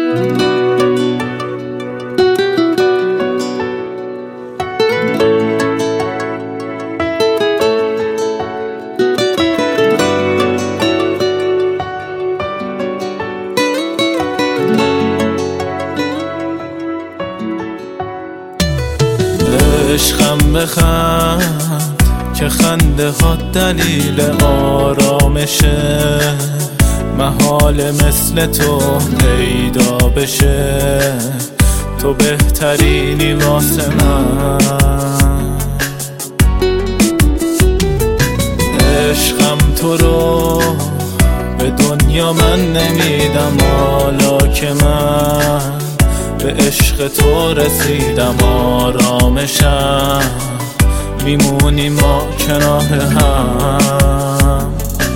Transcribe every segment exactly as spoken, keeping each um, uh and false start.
عشقم بخند که خنده ها دلیل آرامشه، محال مثل تو پیدا بشه، تو بهترینی واسه من. عشقم تو رو به دنیا من نمیدم، حالا که من به عشق تو رسیدم آرامشم، میمونیم ما کنار هم.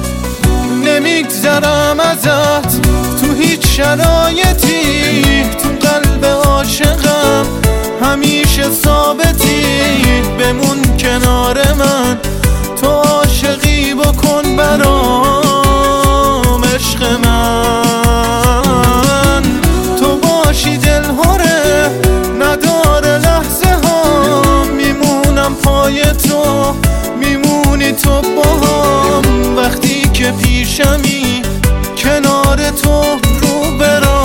نمیگذرم ازت تو هیچ شرایطی، تو قلب عاشقم همیشه ثابتی، بمون کنار من، تو عاشقی بکن برام عشق من. تو باشی دلهره نداره لحظه ها، میمونم پای تو، میمونی تو باهم، وقتی که پیشمی کنار تو رو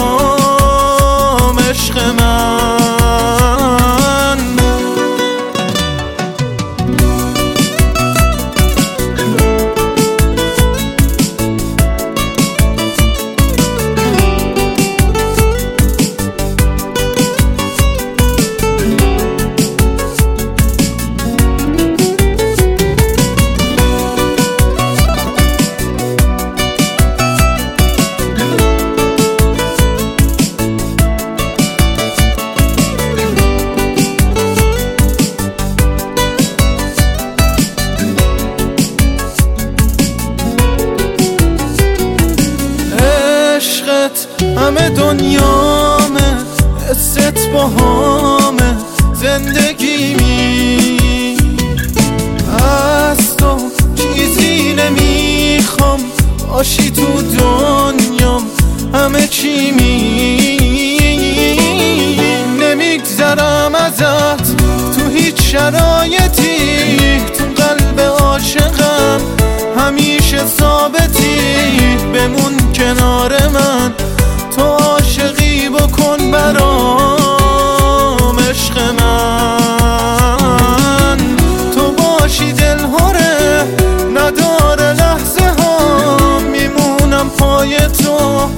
برام عشق من. همه دنیامه، حست با همه زندگیمی، از تو چیزی نمیخوام، باشی تو دنیام همه چیمی. نمیگذرم ازت تو هیچ شرایطی، تو قلب عاشقم همیشه ثابتی، بمون کنار من، تو عاشقی بکن برام عشق من. تو باشی دلهره نداره لحظه ها، میمونم پای تو،